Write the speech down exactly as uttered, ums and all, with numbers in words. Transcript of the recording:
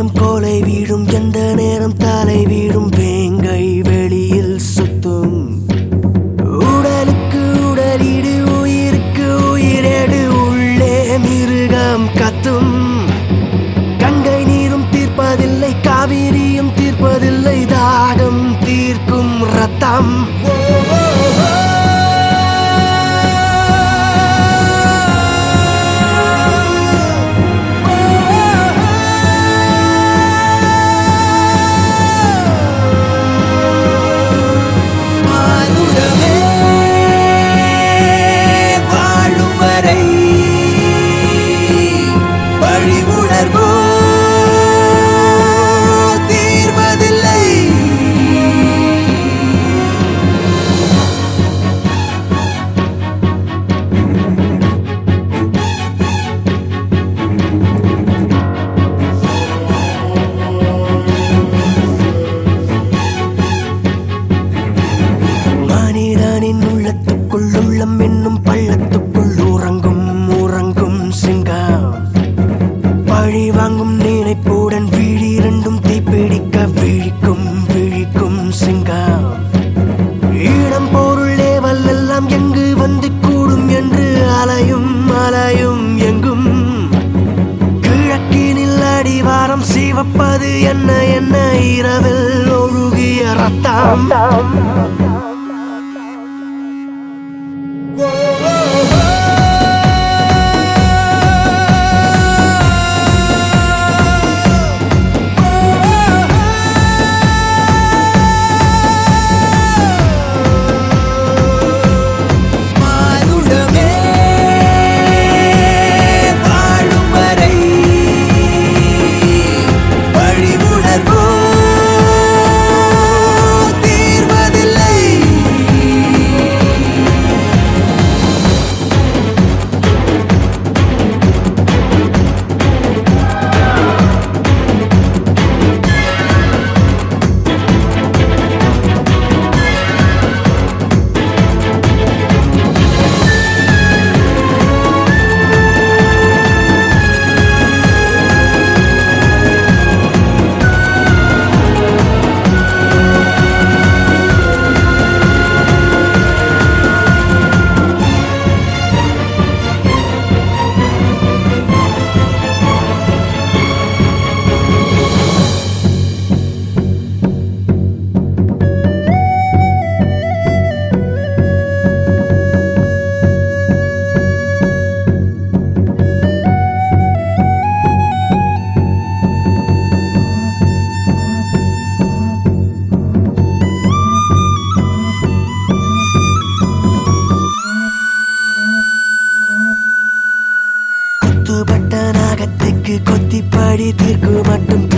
நேரம் கோலை வீழும், எந்த நேரம் தலை வீழும், வேங்கை வெளியில் சுத்தும். உடலுக்கு உடலீடு, உயிருக்கு உயிரேடு, உள்ளே மிருகம் கத்தும். கங்கை நீரும் தீர்ப்பதில்லை, காவிரியும் தீர்ப்பதில்லை, தாகம் தீர்க்கும் ரத்தம். உள்ளத்துக்குள் உள்ளம் என்னும் பள்ளத்துக்குள் உறங்கும் உறங்கும் சிங்கம். பழி வாங்கும் நினைப்புடன் விழி இரண்டும் தீப்பிடிக்க விழிக்கும் விழிக்கும் சிங்கம். இடம் பொருள் ஏவல் எல்லாம் எங்கு வந்து கூடும் என்று அலையும் அலையும் எங்கும். கிழக்கினில் அடிவாரம் சிவப்பது என்ன என்ன இரவில் ஒழுகிய ரத்தம். கொத்திப்படி தீர்க்கு மட்டும்